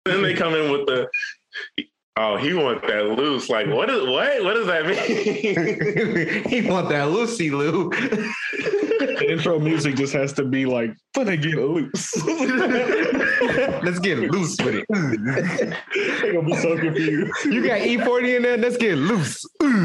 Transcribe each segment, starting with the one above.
then they come in with the, oh, he want that loose. Like, what does that mean? He want that loosey Lou. The intro music just has to be like, "Finna get loose." Let's get loose with it. They're gonna be so confused. You got E40 in there? Let's get loose.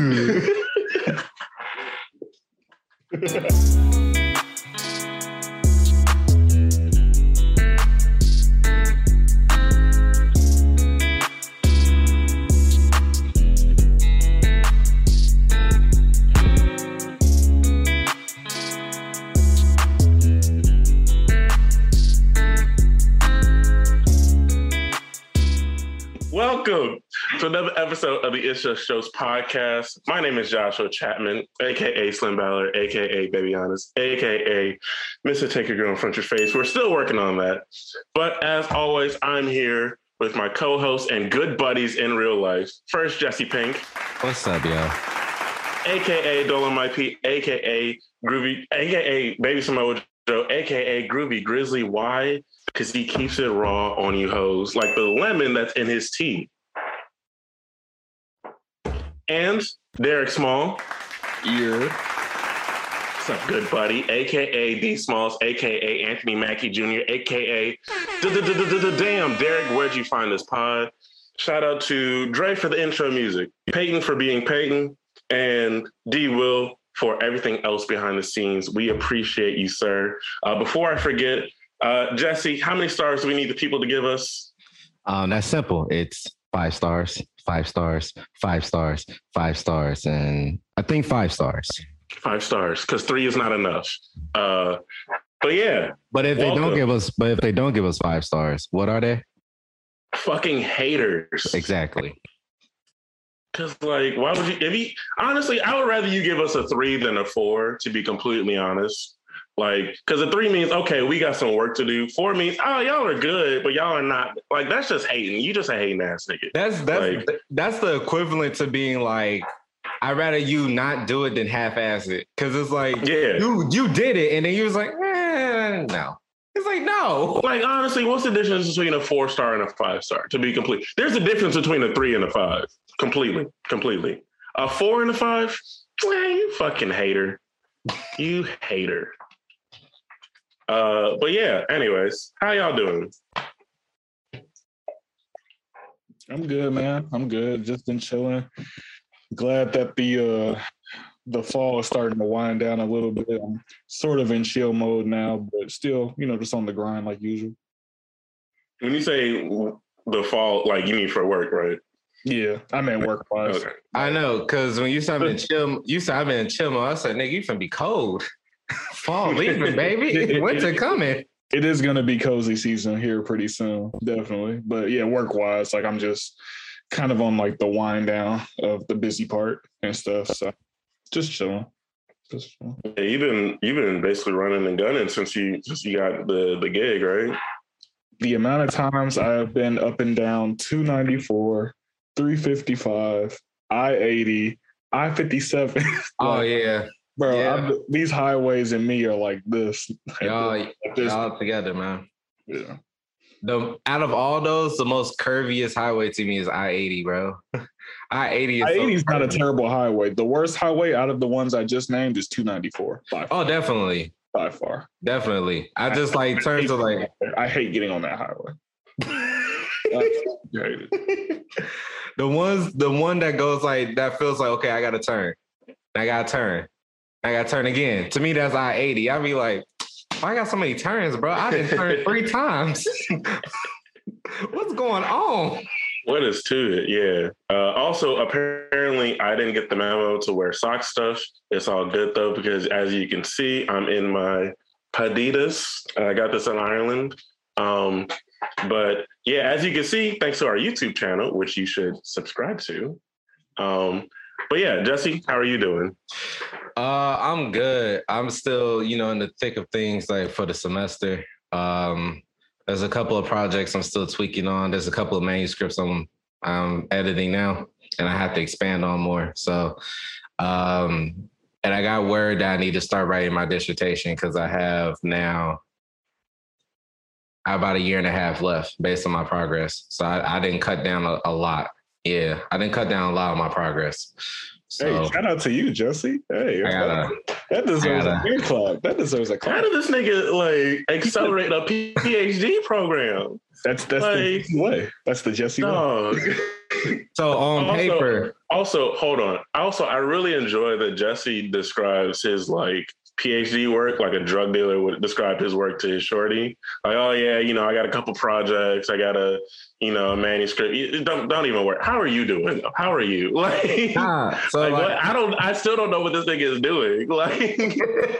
Welcome to another episode of the It's Just Shows podcast. My name is Joshua Chapman, a.k.a. Slim Ballard, a.k.a. Baby Honest, a.k.a. Mr. Take Your Girl in Front of Your Face. We're still working on that. But as always, I'm here with my co-hosts and good buddies in real life. First, Jesse Pink. What's up, y'all? A.k.a. Dolomite Pete, a.k.a. Groovy, a.k.a. Baby Samoa Joe, a.k.a. Groovy Grizzly. Why? Because he keeps it raw on you hoes, like the lemon that's in his tea. And Derek Small. Yeah. What's up, good buddy? A.k.a. D Smalls, a.k.a. Anthony Mackie Jr., a.k.a. Damn, Derek, where'd you find this pod? Shout out to Dre for the intro music, Peyton for being Peyton, and D Will for everything else behind the scenes. We appreciate you, sir. Before I forget, Jesse, how many stars do we need the people to give us? That's simple. It's 5 stars, 5 stars, 5 stars, 5 stars, and I think 5 stars. 5 stars, because 3 is not enough. But yeah. But if they don't give us 5 stars, what are they? Fucking haters. Exactly. Because, like, why would you? Honestly, I would rather you give us a 3 than a 4, to be completely honest. Like, because a 3 means, okay, we got some work to do. 4 means, oh, y'all are good, but y'all are not. Like, that's just hating. You just a hating ass nigga. That's the equivalent to being like, I'd rather you not do it than half-ass it. Because it's like, yeah, you did it, and then you was like, no. It's like, no. Like, honestly, what's the difference between a 4-star and a 5-star, to be complete? There's a difference between a 3 and a 5. Completely. A 4 and a 5? You fucking hater. You hater. But yeah, anyways, how y'all doing? I'm good, man. I'm good. Just been chilling. Glad that the fall is starting to wind down a little bit. I'm sort of in chill mode now, but still, just on the grind like usual. When you say the fall, like you mean for work, right? Yeah, I mean work-wise. Okay. I know, because when you said I've been in chill mode, I said, nigga, you finna be cold. Fall leaving, baby. Winter coming. It is going to be cozy season here pretty soon, definitely. But yeah, work-wise, like I'm just kind of on like the wind down of the busy part and stuff. So just chilling. Yeah, you've been basically running and gunning since you got the gig, right? The amount of times I've been up and down 294, 355, I-80, I-57. Oh yeah. Bro, yeah. These highways and me are like this. Y'all together, man. Yeah. Out of all those, the most curviest highway to me is I-80, bro. I-80 is not a terrible highway. The worst highway out of the ones I just named is 294. Oh, definitely. By far. Definitely. I just like turns to like... I hate getting on that highway. The one that goes like, that feels like, okay, I got to turn. I got to turn again. To me, that's I-80. I'd be like, why I got so many turns, bro? I didn't turn 3 times. What's going on? What is to it? Yeah. Also, apparently, I didn't get the memo to wear sock stuff. It's all good, though, because as you can see, I'm in my Padidas. I got this in Ireland. But yeah, as you can see, thanks to our YouTube channel, which you should subscribe to. But yeah, Jesse, how are you doing? I'm good. I'm still, in the thick of things like for the semester. There's a couple of projects I'm still tweaking on. There's a couple of manuscripts I'm editing now, and I have to expand on more. So, and I got word that I need to start writing my dissertation because I have now I have about a year and a half left based on my progress. So I didn't cut down a lot. Yeah, I didn't cut down a lot of my progress. So, hey, shout out to you, Jesse. Hey, that deserves a ear clap. That deserves a clap. How did this nigga like accelerate a PhD program? That's like, the way. That's the Jesse way. So on paper. Also, hold on. Also, I really enjoy that Jesse describes his like PhD work like a drug dealer would describe his work to his shorty. Like, oh yeah, you know, I got a couple projects. I got a, you know, a manuscript. Don't even worry. How are you doing? How are you? Like, I still don't know what this thing is doing. Like,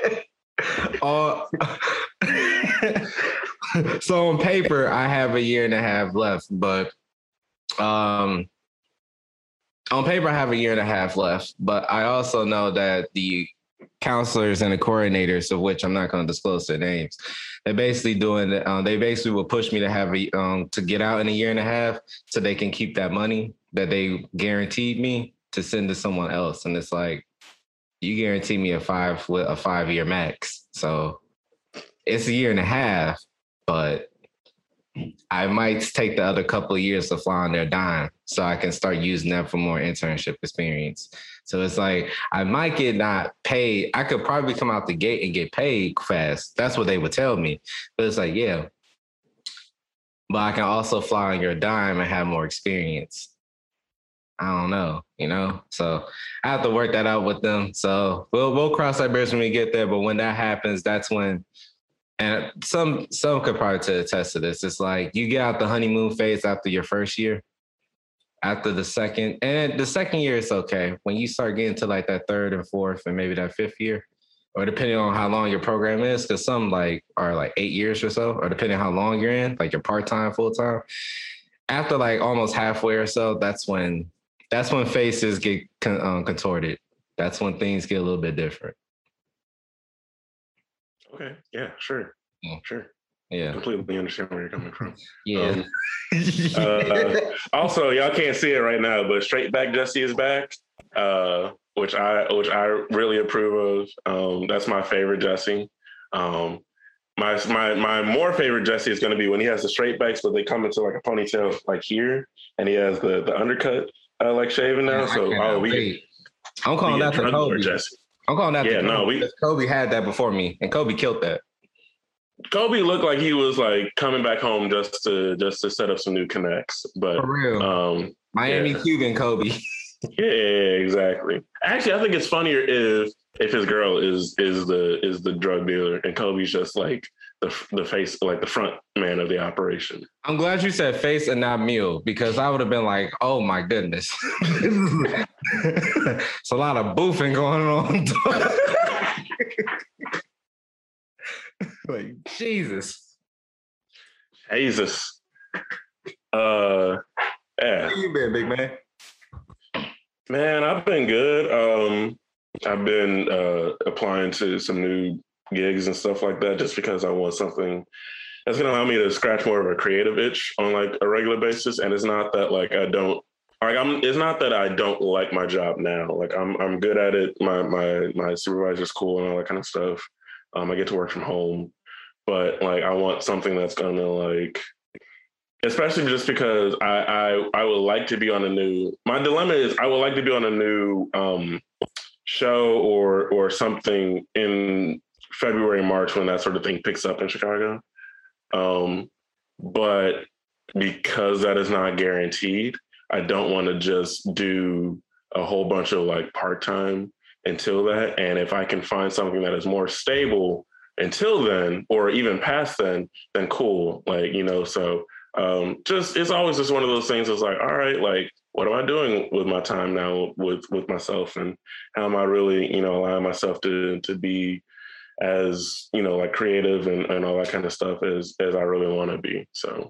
so on paper, I have a year and a half left, but on paper, I have a year and a half left, but I also know that the counselors and the coordinators, of which I'm not going to disclose their names, they're basically doing they basically will push me to have to get out in a year and a half so they can keep that money that they guaranteed me to send to someone else. And it's like, you guarantee me a 5-year max. So it's a year and a half, but I might take the other couple of years to fly on their dime so I can start using that for more internship experience. So it's like, I might get not paid. I could probably come out the gate and get paid fast. That's what they would tell me. But it's like, yeah, but I can also fly on your dime and have more experience. I don't know, you know? So I have to work that out with them. So we'll cross that bridge when we get there. But when that happens, that's when, and some could probably attest to this. It's like you get out the honeymoon phase after your first year. After the second year, it's okay. When you start getting to like that third and fourth and maybe that fifth year, or depending on how long your program is, because some like are like 8 years or so, or depending on how long you're in, like you're part-time, full-time. After like almost halfway or so, that's when faces get contorted. That's when things get a little bit different. Okay. Yeah, sure. Yeah. Sure. Yeah. Completely understand where you're coming from. Yeah. Also, y'all can't see it right now, but Straight Back Jesse is back, which I really approve of. That's my favorite Jesse. My more favorite Jesse is going to be when he has the straight backs, but they come into like a ponytail like here, and he has the undercut like shaving now. I'm calling that the Kobe. Jesse. I'm calling that Kobe had that before me, and Kobe killed that. Kobe looked like he was like coming back home just to set up some new connects. But for real, Miami Cuban Kobe. Yeah, exactly. Actually, I think it's funnier if his girl is the drug dealer and Kobe's just like the face, like the front man of the operation. I'm glad you said face and not meal, because I would have been like, oh my goodness. It's a lot of boofing going on. Like, Jesus. Yeah. How you been, big man? Man, I've been good. I've been applying to some new gigs and stuff like that just because I want something that's going to allow me to scratch more of a creative itch on like a regular basis. And it's not that like it's not that I don't like my job now. Like I'm good at it. My supervisor's cool and all that kind of stuff. I get to work from home, but like I want something that's going to like, especially just because I would like to be on my dilemma is I would like to be on a new show or something in February, March, when that sort of thing picks up in Chicago. But because that is not guaranteed, I don't want to just do a whole bunch of like part-time until that. And if I can find something that is more stable until then, or even past then cool. Like, you know, so it's always just one of those things that's like, all right, like, what am I doing with my time now with myself, and how am I really, you know, allowing myself to be as, you know, like creative and all that kind of stuff as I really want to be. So,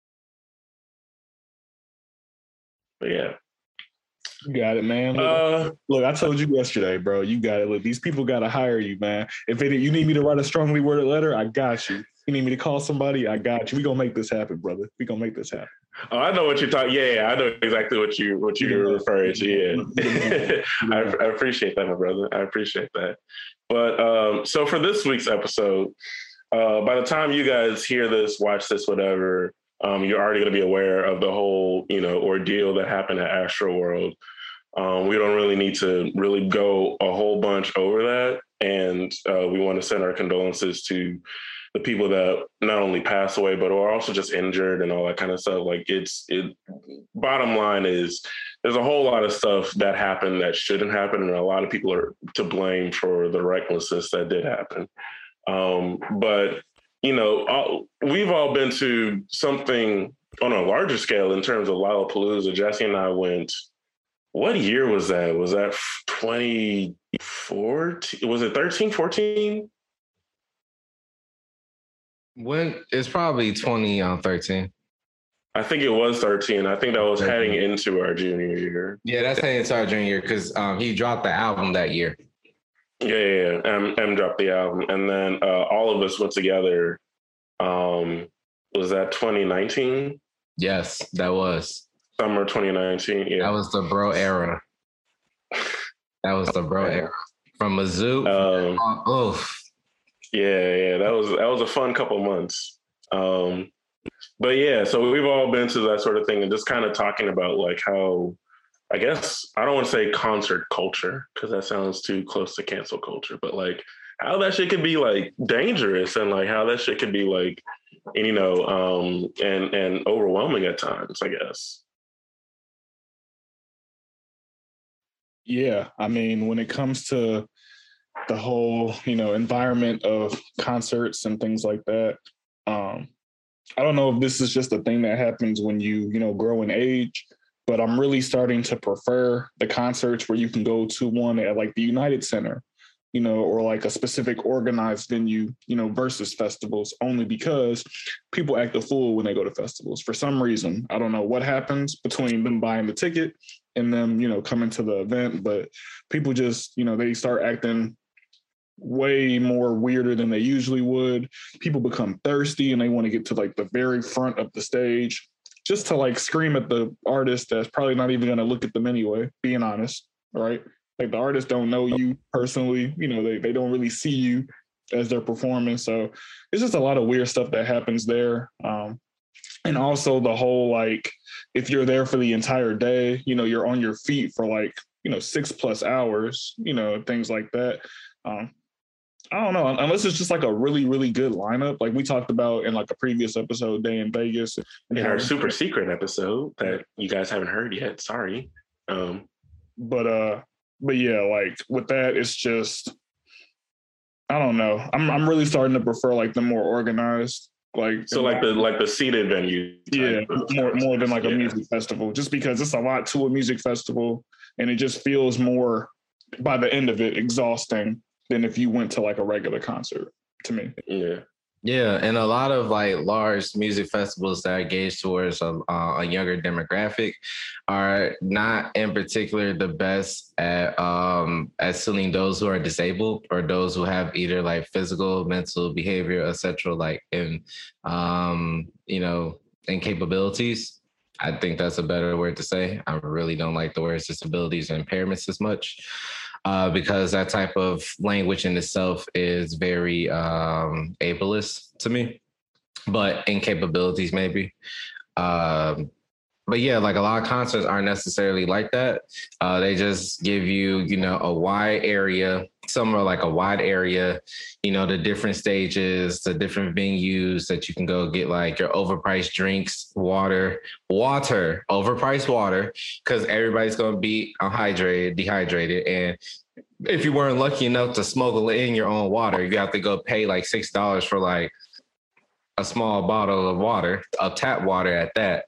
but yeah. You got it, man. Look, I told you yesterday, bro. You got it. Look, these people got to hire you, man. If you need me to write a strongly worded letter, I got you. You need me to call somebody, I got you. We gonna make this happen, brother. We gonna make this happen. Oh, I know what you're talking. Yeah, I know exactly what you're referring to. Yeah, I appreciate that, my brother. I appreciate that. But so for this week's episode, by the time you guys hear this, watch this, whatever, you're already going to be aware of the whole, ordeal that happened at Astroworld. We don't really need to really go a whole bunch over that. And we want to send our condolences to the people that not only passed away, but are also just injured and all that kind of stuff. Like bottom line is there's a whole lot of stuff that happened that shouldn't happen. And a lot of people are to blame for the recklessness that did happen. But, we've all been to something on a larger scale in terms of Lollapalooza. Jesse and I went, what year was that? Was that 2014? Was it 13, 14? When it's probably 2013. I think it was 13. I think that was heading into our junior year. Yeah, that's heading into our junior year because he dropped the album that year. Yeah. M dropped the album, and then all of us went together. Was that 2019? Yes, that was summer 2019. Yeah, that was the bro era. That was the bro era from Mizzou. Yeah, that was a fun couple months. But yeah, so we've all been to that sort of thing, and just kind of talking about like how, I guess, I don't want to say concert culture because that sounds too close to cancel culture, but like how that shit could be like dangerous and like how that shit could be like, and overwhelming at times, I guess. Yeah, I mean, when it comes to the whole, environment of concerts and things like that, I don't know if this is just a thing that happens when you grow in age, but I'm really starting to prefer the concerts where you can go to one at like the United Center, or like a specific organized venue, versus festivals, only because people act a fool when they go to festivals for some reason. I don't know what happens between them buying the ticket and them, coming to the event, but people just, they start acting way more weirder than they usually would. People become thirsty and they want to get to like the very front of the stage just to like scream at the artist that's probably not even going to look at them anyway, being honest, right? Like the artists don't know you personally, they don't really see you as they're performing. So it's just a lot of weird stuff that happens there. And also the whole, like, if you're there for the entire day, you're on your feet for like, 6+ hours, things like that. I don't know, unless it's just like a really, really good lineup. Like we talked about in like a previous episode, Day in Vegas. In our super secret episode that you guys haven't heard yet. Sorry. But yeah, like with that, it's just, I don't know. I'm really starting to prefer like the more organized, like the seated venue. Yeah, more than like a music festival, just because it's a lot to a music festival, and it just feels more, by the end of it, exhausting than if you went to like a regular concert, to me. Yeah, and a lot of like large music festivals that are gauged towards a younger demographic are not in particular the best at suiting those who are disabled or those who have either like physical, mental, behavior, etc. like incapabilities. I think that's a better word to say. I really don't like the words disabilities and impairments as much. Because that type of language in itself is very ableist to me, but incapabilities maybe. But yeah, like a lot of concerts aren't necessarily like that. They just give you, a wide area. Some are like a wide area, the different stages, the different venues that you can go get like your overpriced drinks, overpriced water, because everybody's going to be dehydrated. And if you weren't lucky enough to smuggle in your own water, you have to go pay like $6 for like a small bottle of water, of tap water at that.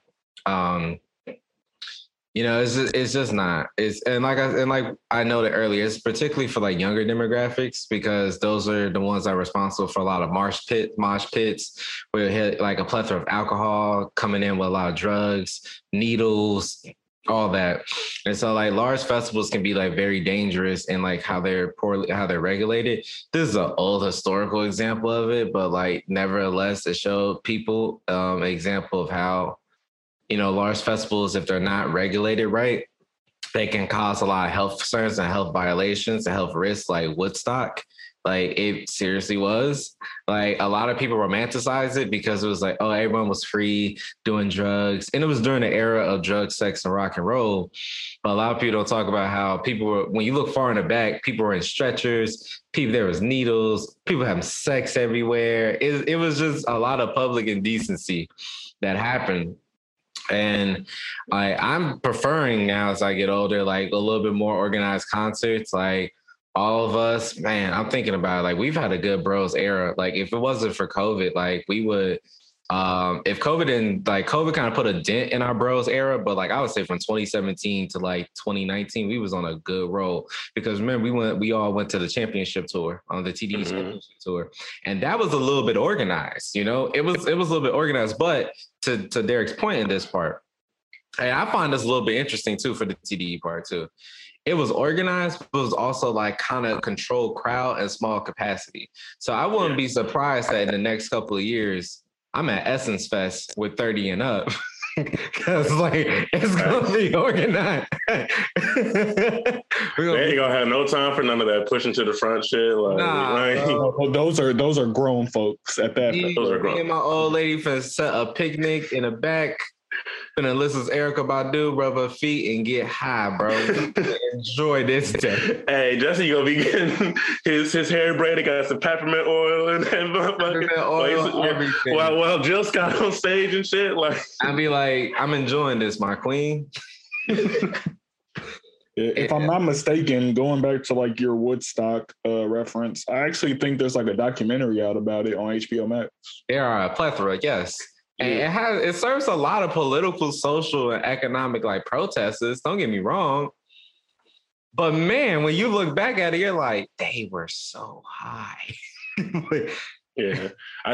It's just not. Like I noted earlier, it's particularly for like younger demographics because those are the ones that are responsible for a lot of mosh pits, where you hit like a plethora of alcohol coming in with a lot of drugs, needles, all that. And so like large festivals can be like very dangerous in like how they're regulated. This is an old historical example of it, but like nevertheless, it showed people an example of how, large festivals, if they're not regulated right, they can cause a lot of health concerns and health violations and health risks, like Woodstock. Like it seriously was. Like a lot of people romanticize it because it was like, oh, everyone was free doing drugs. And it was during the era of drugs, sex, and rock and roll. But a lot of people don't talk about how people were, when you look far in the back, people were in stretchers, people, there was needles, people having sex everywhere. It was just a lot of public indecency that happened. And I'm preferring now as I get older, like a little bit more organized concerts. Like all of us, man, I'm thinking about it, like we've had a good bros era. Like if it wasn't for COVID, like we would, if COVID didn't, like COVID kind of put a dent in our bros era, but like I would say from 2017 to like 2019, we was on a good roll because remember we all went to the championship tour on the TDE championship tour, and that was a little bit organized. You know, it was a little bit organized, but to Derek's point in this part, and I find this a little bit interesting too for the TDE part too. It was organized, but it was also like kind of controlled crowd and small capacity. So I wouldn't be surprised that in the next couple of years, I'm at Essence Fest with 30 and up. Because like it's gonna be organized. They ain't gonna have no time for none of that pushing to the front shit. Like, those are grown folks at that. Those are grown. Me and my old lady finna set a picnic in the back. Finna listen to Erykah Badu, rub her feet, and get high, bro. Enjoy this day. Hey, Jesse gonna be getting his hair braided, got some peppermint oil and everything. While Jill Scott on stage and shit. Like I'd be like, I'm enjoying this, my queen. If I'm not mistaken, going back to like your Woodstock reference, I actually think there's like a documentary out about it on HBO Max. There are a plethora, yes. And it serves a lot of political, social, and economic like protesters. Don't get me wrong. But man, when you look back at it, you're like, they were so high. Yeah. I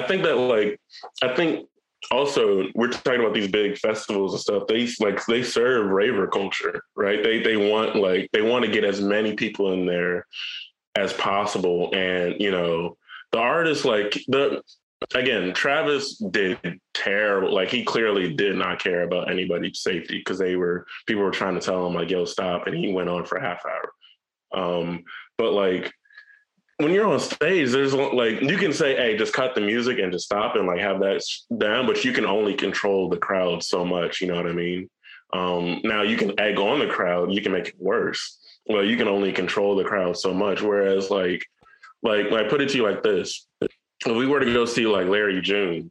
think also we're talking about these big festivals and stuff. They serve raver culture, right? They want to get as many people in there as possible. And, you know, the artists again, Travis did terrible. Like he clearly did not care about anybody's safety because people were trying to tell him like, yo, stop. And he went on for a half hour. But like when you're on stage, there's like, you can say, hey, just cut the music and just stop and like have that down, but you can only control the crowd so much. You know what I mean? Now you can egg on the crowd. You can make it worse. Well, you can only control the crowd so much. Whereas like put it to you like this. If we were to go see like Larry June,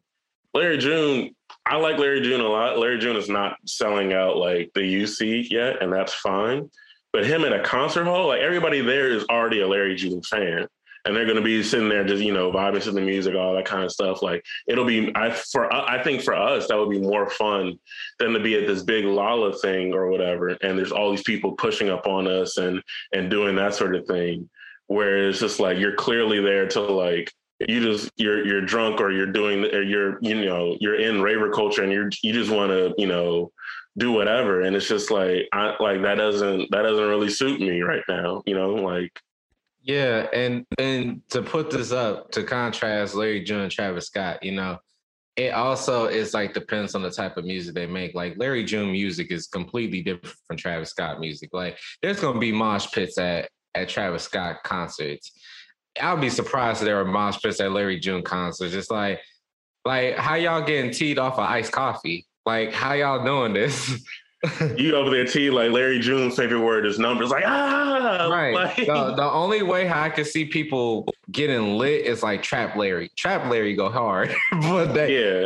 I like Larry June a lot. Larry June is not selling out like the UC yet, and that's fine. But him at a concert hall, like everybody there is already a Larry June fan. And they're going to be sitting there just, you know, vibing to the music, all that kind of stuff. Like it'll be, I think for us, that would be more fun than to be at this big Lala thing or whatever. And there's all these people pushing up on us and doing that sort of thing. Where it's just like, you're clearly there to like, you're drunk or you're in raver culture and you just want to, you know, do whatever. And it's just like, that doesn't really suit me right now, you know, like. Yeah. And to put this up, to contrast Larry June and Travis Scott, you know, it also is like depends on the type of music they make. Like Larry June music is completely different from Travis Scott music. Like there's going to be mosh pits at Travis Scott concerts. I'll be surprised if there were mosh pits at Larry June concerts. It's like how y'all getting teed off of iced coffee? Like how y'all doing this? You over there, T, like Larry June's favorite word is numbers. Like, right. Like... The only way how I can see people getting lit is like Trap Larry. Trap Larry go hard, but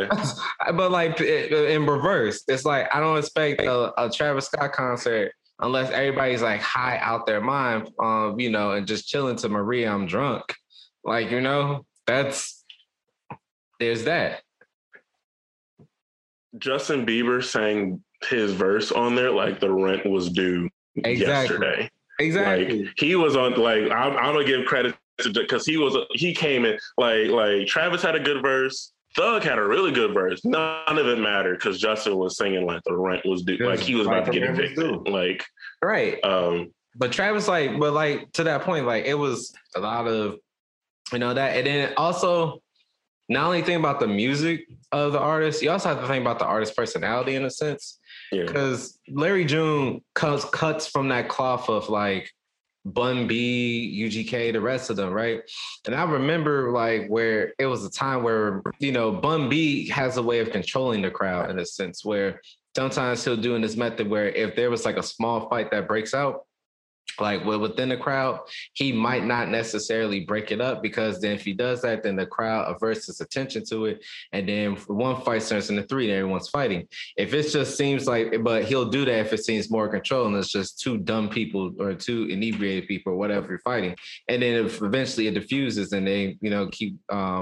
like in reverse, it's like I don't expect a Travis Scott concert unless everybody's like high out their mind, you know, and just chilling to Maria, I'm drunk. Like, you know, there's that. Justin Bieber sang his verse on there like the rent was due yesterday. Exactly. Like he was on, like, I'm gonna give credit to, because he came in like Travis had a good verse. Thug had a really good verse. None of it mattered because Justin was singing like the rent was due, like he was about to get evicted. Like, right. But Travis, like to that point, like it was a lot of, you know, that, and then also not only think about the music of the artist, you also have to think about the artist's personality in a sense. Because Larry June cuts from that cloth of like Bun B, UGK, the rest of them, right? And I remember like where it was a time where, you know, Bun B has a way of controlling the crowd in a sense where sometimes he'll do in this method where if there was like a small fight that breaks out, like within the crowd, he might not necessarily break it up because then if he does that, then the crowd averts its attention to it. And then one fight turns into three and everyone's fighting. If it just seems like, but he'll do that if it seems more control and it's just two dumb people or two inebriated people or whatever you're fighting. And then if eventually it diffuses and they, you know, keep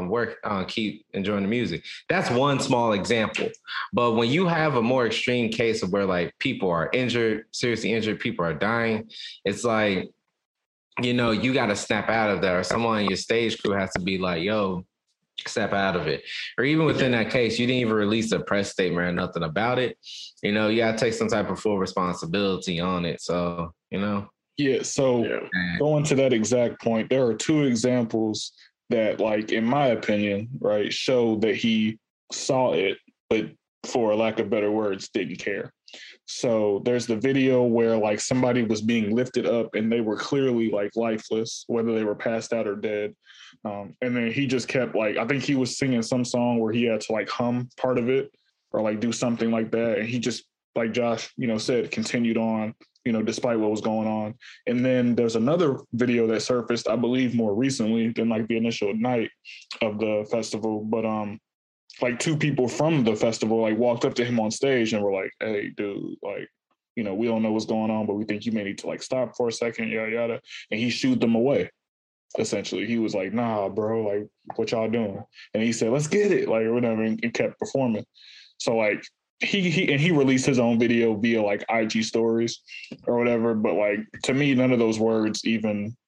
keep enjoying the music. That's one small example. But when you have a more extreme case of where like people are injured, seriously injured, people are dying, it's like, you know, you got to snap out of that, or someone in your stage crew has to be like, yo, step out of it. Or even within that case, you didn't even release a press statement or nothing about it. You know, you got to take some type of full responsibility on it. So, you know. Yeah. So going to that exact point, there are two examples that, like, in my opinion, right, show that he saw it, but for lack of better words, didn't care. So there's the video where like somebody was being lifted up and they were clearly like lifeless, whether they were passed out or dead. And then he just kept like, I think he was singing some song where he had to like hum part of it or like do something like that. And he just, like Josh, you know, said, continued on, you know, despite what was going on. And then there's another video that surfaced, I believe more recently than like the initial night of the festival. But like two people from the festival like walked up to him on stage and were like, hey, dude, like, you know, we don't know what's going on, but we think you may need to like stop for a second, yada, yada. And he shooed them away. Essentially, he was like, nah, bro, like, what y'all doing? And he said, let's get it, like, or whatever, and kept performing. So like he released his own video via like IG stories or whatever. But like, to me, none of those words even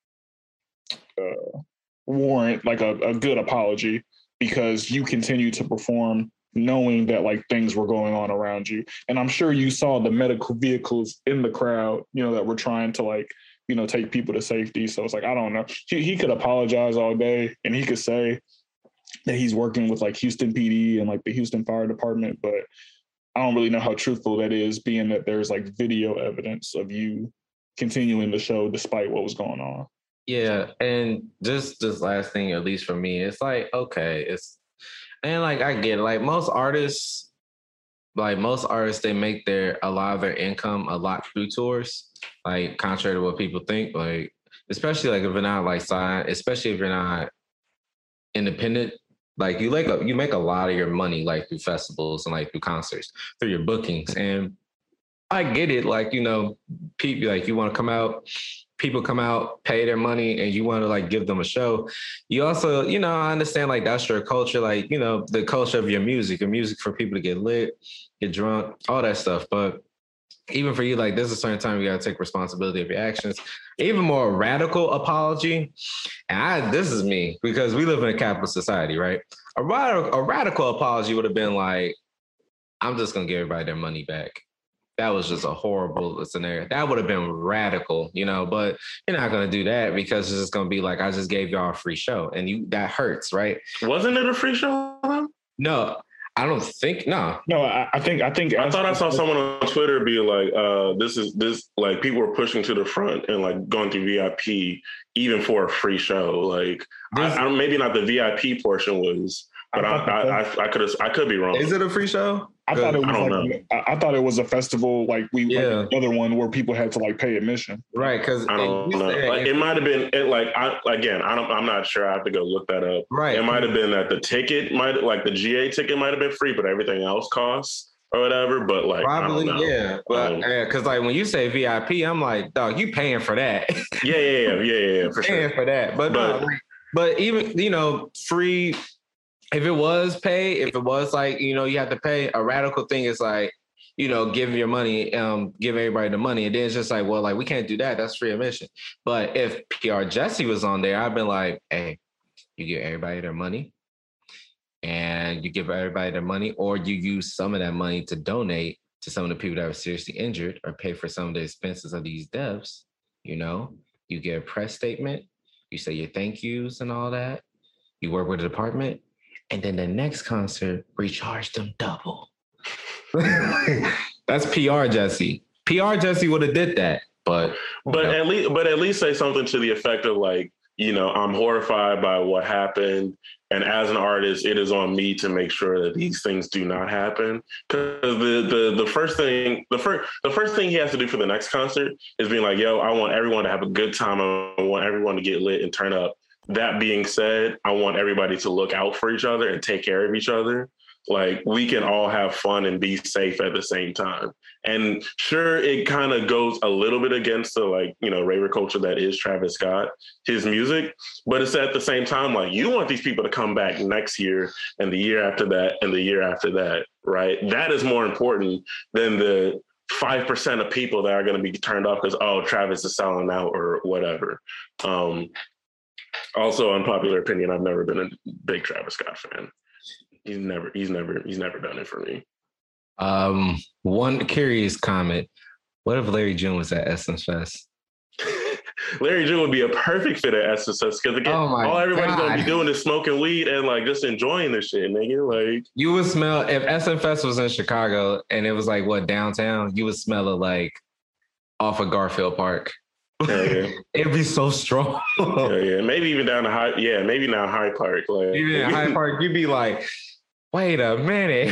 warrant like a good apology, because you continue to perform knowing that like things were going on around you. And I'm sure you saw the medical vehicles in the crowd, you know, that were trying to like, you know, take people to safety. So it's like, I don't know. He could apologize all day and he could say that he's working with like Houston PD and like the Houston Fire Department, but I don't really know how truthful that is, being that there's like video evidence of you continuing the show despite what was going on. Yeah, and just this last thing, at least for me, it's like, okay, and like I get it. Like most artists, they make a lot of their income a lot through tours, like contrary to what people think. Like, especially like if you're not like signed, especially if you're not independent, like you make a lot of your money like through festivals and like through concerts, through your bookings. And I get it, like, you know, people like you want to come out. People come out, pay their money, and you want to like give them a show. You also, you know, I understand like that's your culture, like, you know, the culture of your music for people to get lit, get drunk, all that stuff. But even for you, like there's a certain time you got to take responsibility of your actions. Even more radical apology. And this is me because we live in a capitalist society, right? A radical apology would have been like, I'm just going to give everybody their money back. That was just a horrible scenario. That would have been radical, you know, but you're not going to do that because it's just going to be like, I just gave y'all a free show and that hurts, right? Wasn't it a free show? No, I don't think, no. No, I think. I thought I saw someone on Twitter be like, this, like people were pushing to the front and like going through VIP even for a free show. Like, I maybe not the VIP portion was, but I could be wrong. Is it a free show? I thought it was I thought it was a festival like like another one where people had to like pay admission. Right, because I don't know. Like, it might have been I'm not sure. I have to go look that up. Right. It might have been that the ticket like the GA ticket might have been free, but everything else costs or whatever. But like probably, yeah. But because like when you say VIP, I'm like, dog, you paying for that. Yeah, for sure. Paying for that. But even, you know, free. If it was pay, if it was like, you know, you have to pay, a radical thing is like, you know, give your money, give everybody the money. And then it's just like, well, like, we can't do that. That's free admission. But if PR Jesse was on there, I've been like, hey, you give everybody their money and you give everybody their money, or you use some of that money to donate to some of the people that were seriously injured or pay for some of the expenses of these deaths. You know, you get a press statement, you say your thank yous and all that. You work with the department. And then the next concert, recharge them double. That's PR Jesse. PR Jesse would have did that. But at least say something to the effect of like, you know, I'm horrified by what happened. And as an artist, it is on me to make sure that these things do not happen. Because the first thing he has to do for the next concert is being like, yo, I want everyone to have a good time. I want everyone to get lit and turn up. That being said, I want everybody to look out for each other and take care of each other. Like, we can all have fun and be safe at the same time. And sure, it kind of goes a little bit against the, like, you know, raver culture that is Travis Scott, his music. But it's at the same time, like, you want these people to come back next year and the year after that and the year after that, right? That is more important than the 5% of people that are going to be turned off because, oh, Travis is selling out or whatever. Also, unpopular opinion, I've never been a big Travis Scott fan. He's never done it for me. One curious comment. What if Larry June was at Essence Fest? Larry June would be a perfect fit at Essence Fest because again, all everybody's gonna be doing is smoking weed and like just enjoying the shit, nigga. Like, you would smell, if Essence Fest was in Chicago and it was like what, downtown, you would smell it like off of Garfield Park. Yeah. It'd be so strong. Yeah. Maybe even down to maybe now Hyde Park. Like, even in Hyde Park, you'd be like, wait a minute.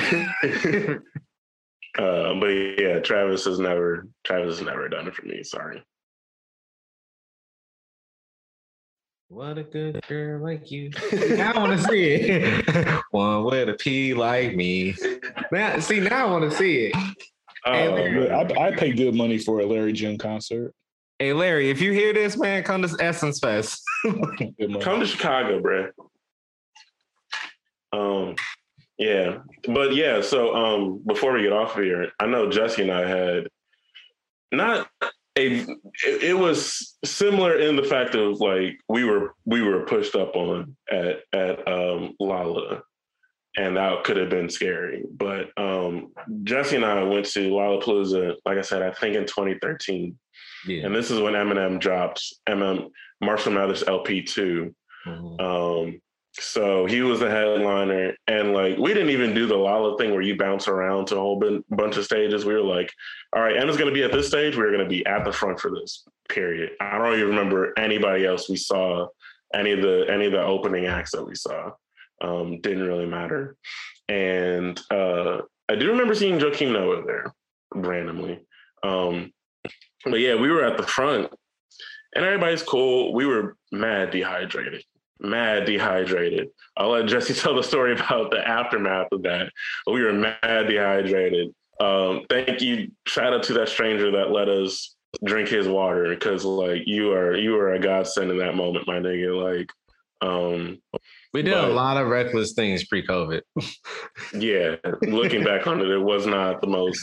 But yeah, Travis has never done it for me. Sorry. What a good girl like you. Now I want to see it. One with a P like me. Now I want to see it. I pay good money for a Larry June concert. Hey, Larry, if you hear this, man, come to Essence Fest. Come to Chicago, bro. Yeah. But yeah, so before we get off of here, I know Jesse and I had it was similar in the fact of like we were pushed up on at Lolla, and that could have been scary. But Jesse and I went to Lollapalooza, like I said, I think in 2013. Yeah. And this is when Eminem dropped Marshall Mathers LP 2. Mm-hmm. So he was the headliner, and like we didn't even do the Lolla thing where you bounce around to a whole bunch of stages. We were like, all right, Emma's going to be at this stage. We're going to be at the front for this period. I don't even remember anybody else we saw, any of the opening acts that we saw. Didn't really matter. And I do remember seeing Joakim Noah there randomly. But yeah, we were at the front and everybody's cool. We were mad dehydrated. I'll let Jesse tell the story about the aftermath of that. But we were mad dehydrated. Thank you. Shout out to that stranger that let us drink his water, because like you are a godsend in that moment, my nigga. Like, we did a lot of reckless things pre-COVID. Yeah, looking back on it, it was not the most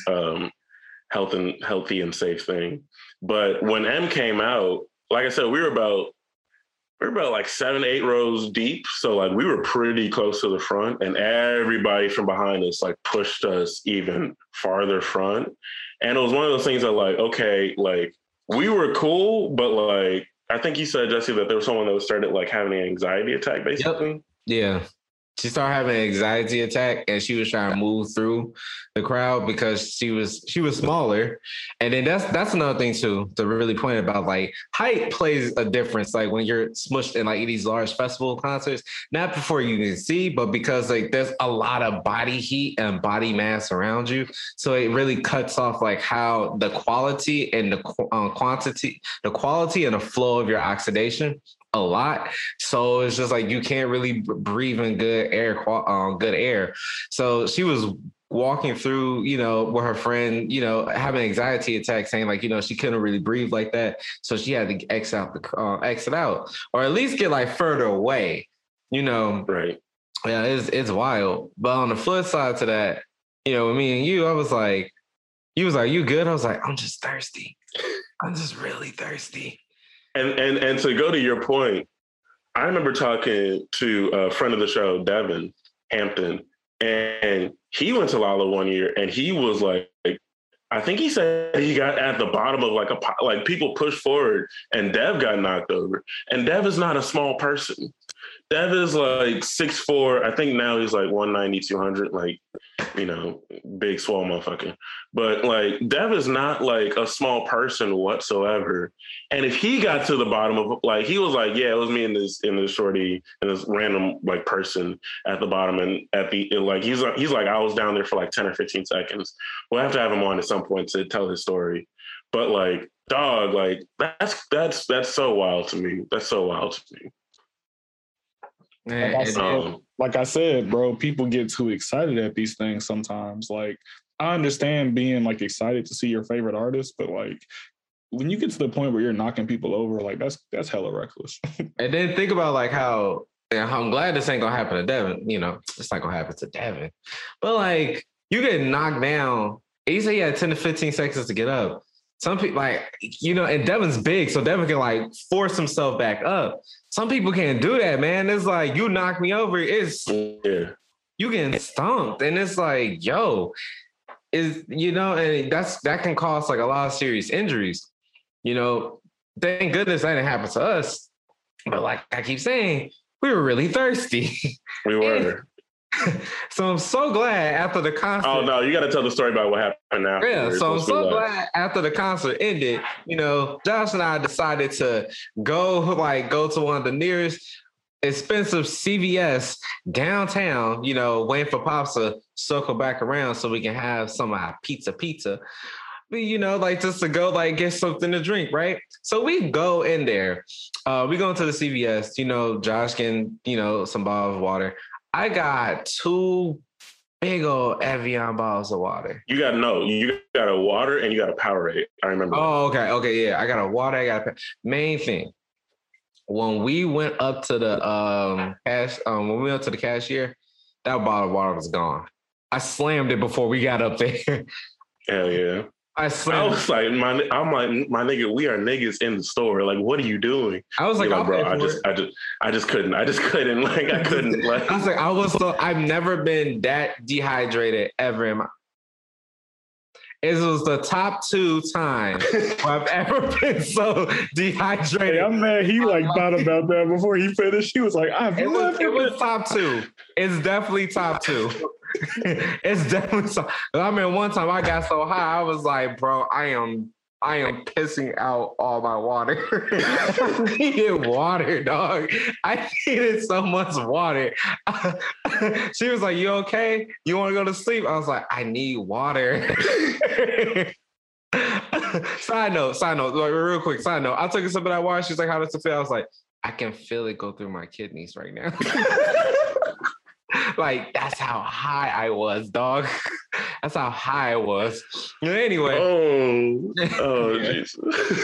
healthy and safe thing. But when M came out, like I said, we were about like 7-8 rows deep. So like we were pretty close to the front, and everybody from behind us like pushed us even farther front. And it was one of those things that like, okay, like we were cool, but like, I think you said, Jesse, that there was someone that started like having an anxiety attack basically. Yep. Yeah. She started having an anxiety attack, and she was trying to move through the crowd because she was smaller. And then that's another thing too, to really point about, like, height plays a difference. Like when you're smushed in like these large festival concerts, not before you can see, but because like there's a lot of body heat and body mass around you. So it really cuts off like how the quality and the quality and the flow of your oxidation a lot. So it's just like you can't really breathe in good air. So she was walking through, you know, with her friend, you know, having an anxiety attack, saying like, you know, she couldn't really breathe like that. So she had to exit out, or at least get like further away, you know. Right. Yeah, it's wild. But on the flip side to that, you know, me and you, I was like, you was like, you good? I was like, I'm just thirsty. I'm just really thirsty. And to go to your point, I remember talking to a friend of the show, Devin Hampton, and he went to Lolla one year, and he was like, I think he said he got at the bottom of like people pushed forward, and Dev got knocked over. And Dev is not a small person. Dev is like 6'4". I think now he's like 190, 200. Like, you know, big swole motherfucker. But like Dev is not like a small person whatsoever. And if he got to the bottom of like he was like, yeah, it was me and this shorty and this random like person at the bottom, and at the like he's like I was down there for like 10 or 15 seconds. We'll have to have him on at some point to tell his story. But like, dog, like that's so wild to me. That's so wild to me. Like I said, bro, people get too excited at these things sometimes. Like, I understand being like excited to see your favorite artist, but like when you get to the point where you're knocking people over, like that's hella reckless. And then think about like how I'm glad this ain't gonna happen to Devin. You know, it's not gonna happen to Devin. But like you get knocked down, and you say you had 10 to 15 seconds to get up. Some people like, you know, and Devin's big, so Devin can like force himself back up. Some people can't do that, man. It's like you knock me over, you getting stumped. And it's like, yo, is you know, and that can cause like a lot of serious injuries. You know, thank goodness that didn't happen to us. But like I keep saying, we were really thirsty. We were. So I'm so glad after the concert. Oh no, you got to tell the story about what happened now. Yeah, so I'm so glad after the concert ended, you know, Josh and I decided to go to one of the nearest expensive CVS downtown, you know, waiting for Pops to circle back around so we can have some pizza. But, you know, like just to go like get something to drink, right? So we go in there. We go into the CVS, you know, Josh getting, you know, some bottles of water. I got 2 big old Evian bottles of water. You got a water and you got a Powerade. I remember. Oh, okay, yeah. I got a water. I got a main thing. When we went up to the cashier, that bottle of water was gone. I slammed it before we got up there. Hell yeah. I was like, my nigga, we are niggas in the store. Like, what are you doing? I was like, bro, I just couldn't. Like, I couldn't. Like, I was like, I've never been that dehydrated ever in my. It was the top 2 times I've ever been so dehydrated. Hey, I'm mad he like thought about that before he finished. He was like, it was top 2. It's definitely top 2. It's definitely so. I mean, one time I got so high, I was like, bro, I am pissing out all my water. I needed water, dog. I needed so much water. She was like, you okay? You want to go to sleep? I was like, I need water. Side note, like real quick, side note. I took a sip of that water. She's like, how does it feel? I was like, I can feel it go through my kidneys right now. Like, that's how high I was, dog. That's how high I was. Anyway. Oh, Jesus.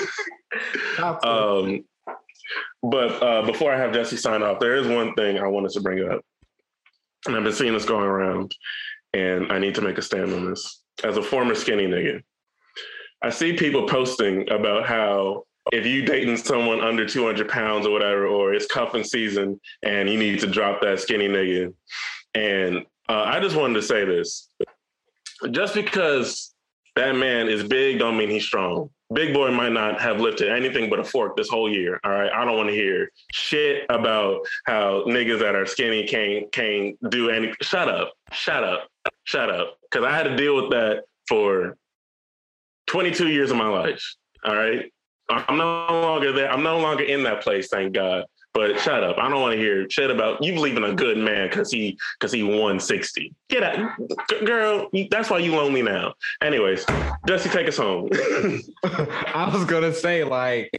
But before I have Jesse sign off, there is one thing I wanted to bring up. And I've been seeing this going around, and I need to make a stand on this. As a former skinny nigga, I see people posting about how if you dating someone under 200 pounds or whatever, or it's cuffing season and you need to drop that skinny nigga. And I just wanted to say this. Just because that man is big don't mean he's strong. Big boy might not have lifted anything but a fork this whole year. All right. I don't want to hear shit about how niggas that are skinny can't do anything. Shut up. Because I had to deal with that for 22 years of my life. All right. I'm no longer there. I'm no longer in that place, thank God. But shut up. I don't want to hear shit about you believing a good man because he 160. Get out. Girl, that's why you lonely now. Anyways, Jesse, take us home. I was going to say, like,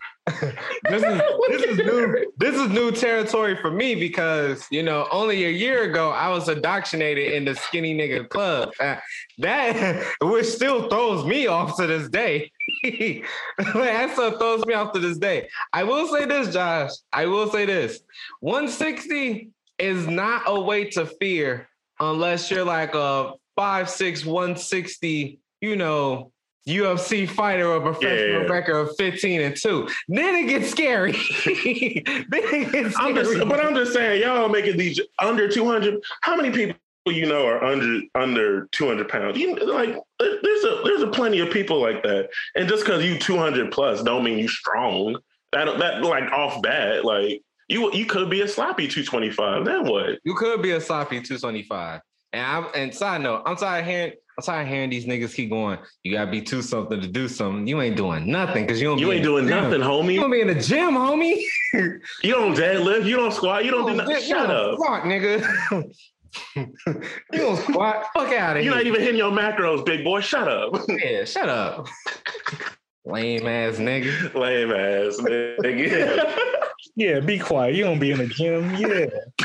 this is new territory for me because, you know, only a year ago, I was indoctrinated in the skinny nigga club. That which still throws me off to this day. That still throws me off to this day. I will say this, Josh. 160 is not a weight to fear unless you're like a 5'6", 160, you know, UFC fighter or professional record of 15-2. Then it gets scary. I'm just saying, y'all making these under 200. How many people you know are under 200 pounds? There's a plenty of people like that. And just because you 200 plus don't mean you strong. That like off bat, like you could be a sloppy 225. Then what? You could be a sloppy 225. And side note, I'm tired of hearing these niggas keep going. You gotta be two something to do something. You ain't doing nothing because you ain't doing nothing, homie. You don't be in the gym, homie. You don't deadlift. You don't squat. You don't do nothing. Shut up, squat, nigga. You don't squat. Fuck out of here. You're not even hitting your macros, big boy. Shut up. Yeah, shut up. Lame ass nigga. Lame ass nigga. Yeah, be quiet. You don't be in the gym. Yeah.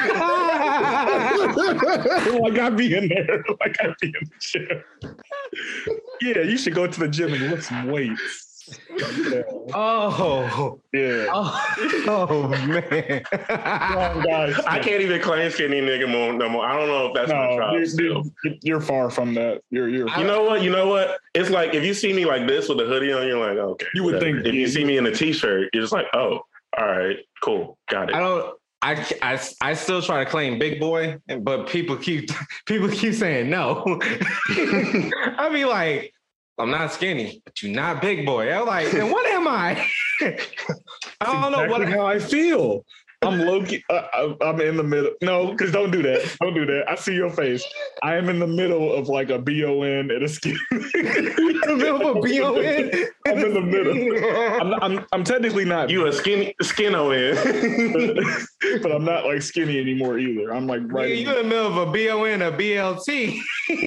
Like I be in there. Like I be in the gym. Yeah, you should go to the gym and lift some weights. Yeah. Oh. Yeah. Oh man. Guys, I can't even claim skinny nigga no more. I don't know if that's my tribe still. You're far from that. You're You know what? It's like if you see me like this with a hoodie on, you're like, okay. You would think if you see me in a t-shirt, you're just like, oh, all right, cool, got it. I still try to claim big boy, but people keep saying no. I be like, I'm not skinny, but you're not big boy. I'm like, then what am I? I don't know how I feel. I'm low-key, I'm in the middle. No, because don't do that. Don't do that. I see your face. I am in the middle of like a BON and a skin. In the middle of a BON? I'm in the middle. I'm technically not. You a skin-o-in. But I'm not like skinny anymore either. I'm like right. Yeah, you in the middle of a BON, a BLT.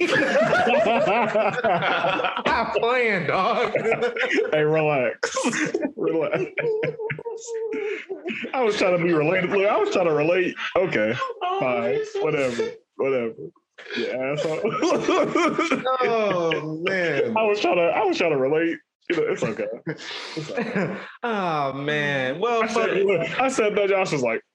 Stop playing, dog. Hey, relax. Relax. I was trying to be related. Look, I was trying to relate. Okay, fine, whatever. Yeah, asshole. Oh man. I was trying to relate. It's okay. It's okay. Oh man. Well, I said that. Josh was like,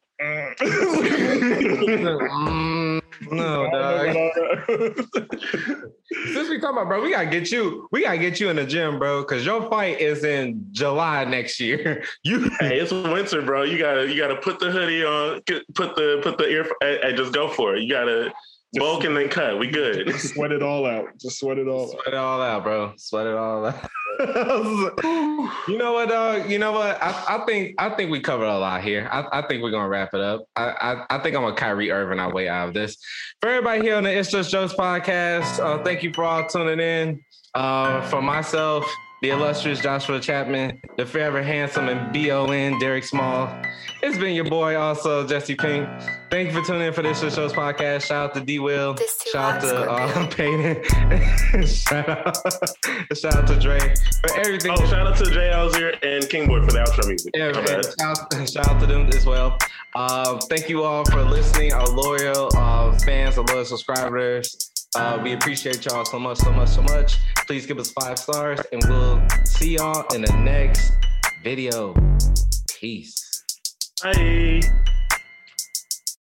no, dog. Since we talking about, bro, we gotta get you in the gym, bro, because your fight is in July next year. Hey, it's winter, bro. You gotta put the hoodie on, put the ear, and just go for it. You gotta bulk and then cut. We good. Just sweat it all out. Sweat it all out, bro. Sweat it all out. You know what, dog? You know what? I think we covered a lot here. I think we're gonna wrap it up. I think I'm gonna Kyrie Irving our way out of this. For everybody here on the It's Just Jokes podcast, thank you for all tuning in. For myself, the illustrious Joshua Chapman, the forever handsome and BON Derek Small. It's been your boy, also Jesse Pink. Thank you for tuning in for this Show's podcast. Shout out to D Will. Shout out to Payton. shout out to Dre for everything. Oh, shout out to Jay Alzier and Kingboy for the outro music. Yeah, shout out to them as well. Thank you all for listening, our loyal fans, our loyal subscribers. We appreciate y'all so much. Please give us 5 stars, and we'll see y'all in the next video. Peace. Bye.